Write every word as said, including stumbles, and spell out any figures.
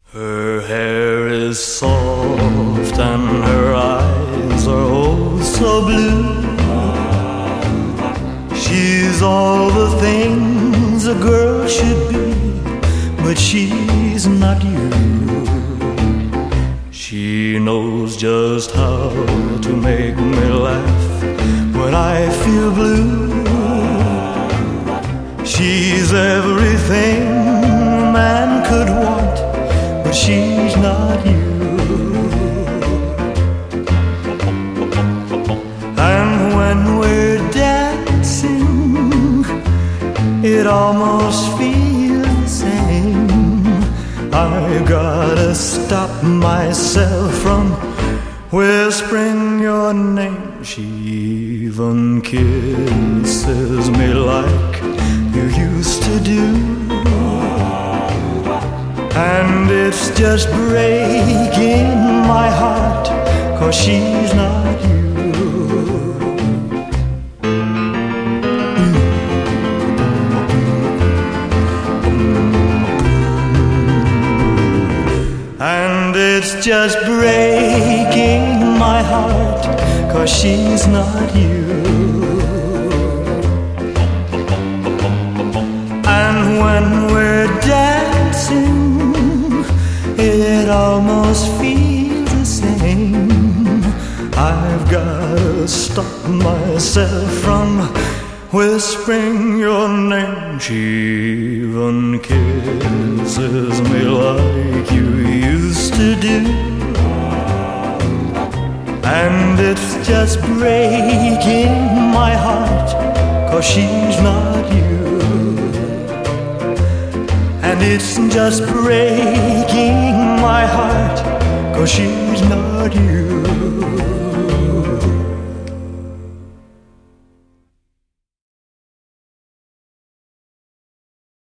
Her hair is soft and her eyes are oh so blue. She's all the things a girl should be, but she's not you. She knows just how to make me laugh when I feel blue. She's everything a man could want, but she's not you. And when we're dancing, it almost feels the same. I gotta stop myself from whispering your name. She even kisses me like you used to do, and it's just breaking my heart, 'cause she's not you. And it's just breaking my heart, 'cause she's not you. And when we're dancing, it almost feels the same. I've gotta stop myself from whispering your name. She even kisses me like you used to do, and it's just breaking my heart, 'cause she's not you. And it's just breaking my heart, 'cause she's not you.